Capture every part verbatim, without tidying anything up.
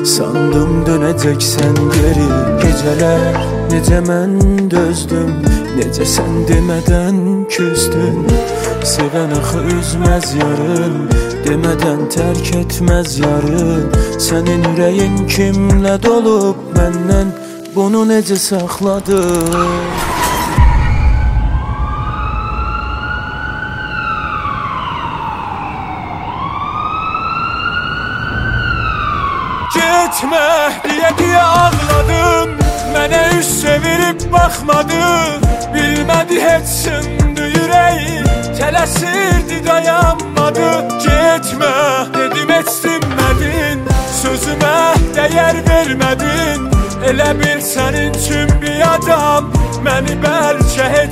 Sandım dönəcəksən geri. Gecələr necə mən dözdüm, necə sən demədən küstün. Sevən axı üzməz yarın, demədən tərk etməz yarın. Sənin ürəyin kimlə dolub məndən, bunu necə saxladın? Getmə deyə deyə ağladım, mənə üz çevirib baxmadı. Bilmədi heç sındı ürəyi, tələsirdi dayanmadı. Getmə dedim heç dinmədin, sözümə dəyər vermədin. Elə bil sənin üçün bir adam məni bəlkə heç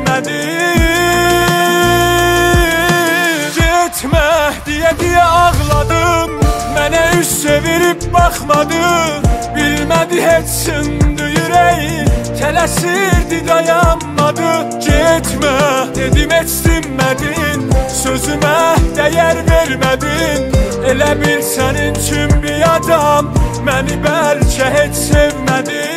sevmədin. Getmə deyə deyə ağladım, mənə üz çevirib baxmadı. Bilmədi heç sındı ürəyi, tələsirdi dayanmadı. Getmə dedim heç dinmədin, sözümə dəyər vermədin. Elə bil sənin üçün bir adam məni bəlkə heç sevmədin.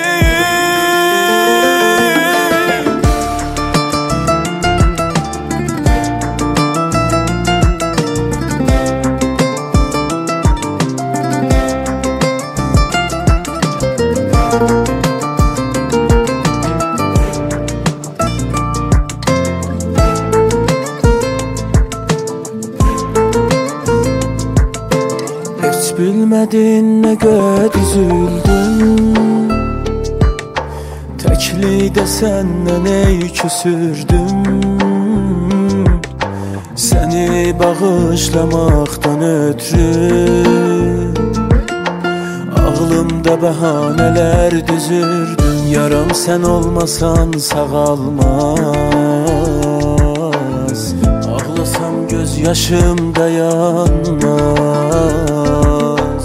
Bilmədin nə qədər üzüldüm, təklikdə səndən ey küsürdüm. Səni bağışlamaqdan ötürü ağlımda bəhanələr düzürdüm. Yaram sən olmasan sağalmaz, ağlasam göz yaşım dayanmaz.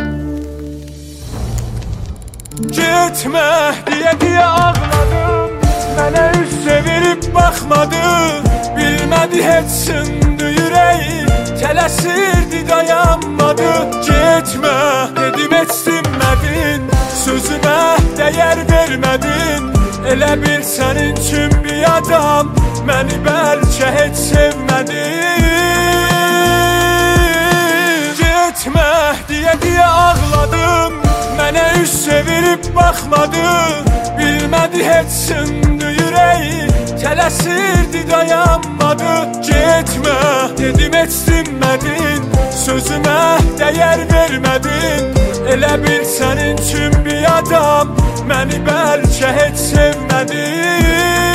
Getmə deyə deyə ağladım, mənə üz çevirib baxmadı. Bilmədi heç sındı ürəyi, tələsirdi dayanmadı. Getmə dedim heç dinmədin, sözümə dəyər vermədin. Elə bil sənin üçün bir adam məni bəlkə heç sevmədin. Getmə deyə deyə ağladım, mənə üz çevirib baxmadı. Bilmədi heç sındı ürəyi, tələsirdi dayanmadı. Getmə dedim heç dinmədin, sözümə dəyər vermədin. Elə bil sənin üçün bir adam məni bəlkə heç sevmədin.